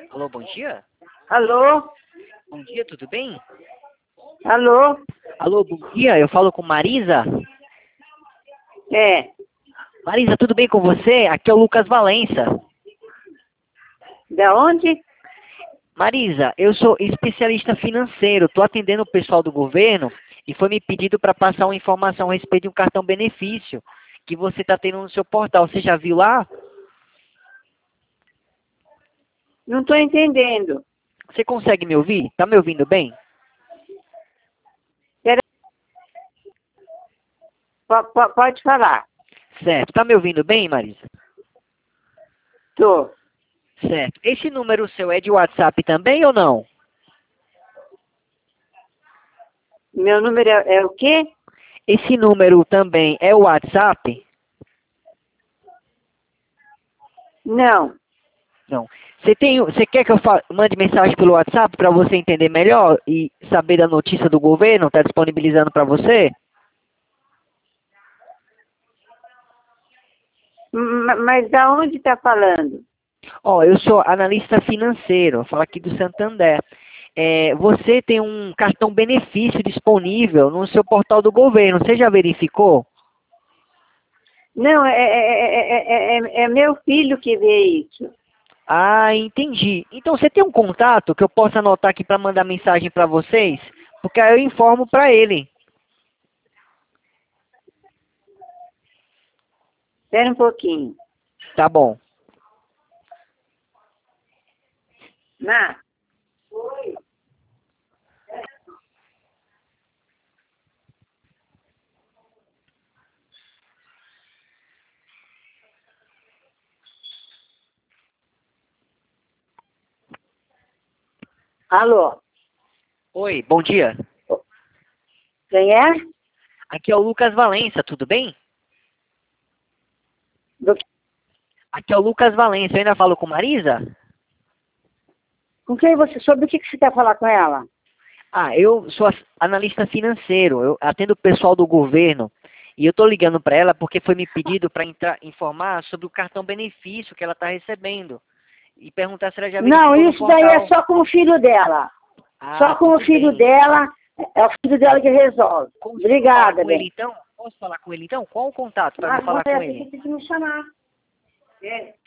Alô, bom dia? Alô? Bom dia, tudo bem? Alô? Alô, bom dia, eu falo com Marisa. É. Marisa, tudo bem com você? Aqui é o Lucas Valença. Da onde? Marisa, eu sou especialista financeiro, estou atendendo o pessoal do governo e foi me pedido para passar uma informação a respeito de um cartão benefício que você está tendo no seu portal. Você já viu lá? Não estou entendendo. Você consegue me ouvir? Tá me ouvindo bem? Pode falar. Certo. Tá me ouvindo bem, Marisa? Tô. Certo. Esse número seu é de WhatsApp também ou não? Meu número é o quê? Esse número também é o WhatsApp? Não. Não. Você quer que eu mande mensagem pelo WhatsApp para você entender melhor e saber da notícia do governo? Está disponibilizando para você? Mas da onde está falando? Ó, eu sou analista financeiro, eu falo aqui do Santander. Você tem um cartão benefício disponível no seu portal do governo. Você já verificou? Não, é meu filho que vê isso. Ah, entendi. Então você tem um contato que eu possa anotar aqui para mandar mensagem para vocês? Porque aí eu informo para ele. Espera um pouquinho. Tá bom. Má, alô? Oi, bom dia. Quem é? Aqui é o Lucas Valença, tudo bem? Do- Aqui é o Lucas Valença, eu ainda falo com Marisa? Com quem você... Sobre o que você quer falar com ela? Ah, eu sou analista financeiro, eu atendo o pessoal do governo e eu estou ligando para ela porque foi me pedido para informar sobre o cartão benefício que ela está recebendo e perguntar se ela já Não, verificou no isso daí é portal. só com o filho dela. Ah, Só com o tudo filho bem. dela. É o filho dela que resolve. Consigo falar Obrigada, com ele bem. então? Posso falar com ele então? Qual o contato para me Ah, falar com você ele? tem que me chamar. É.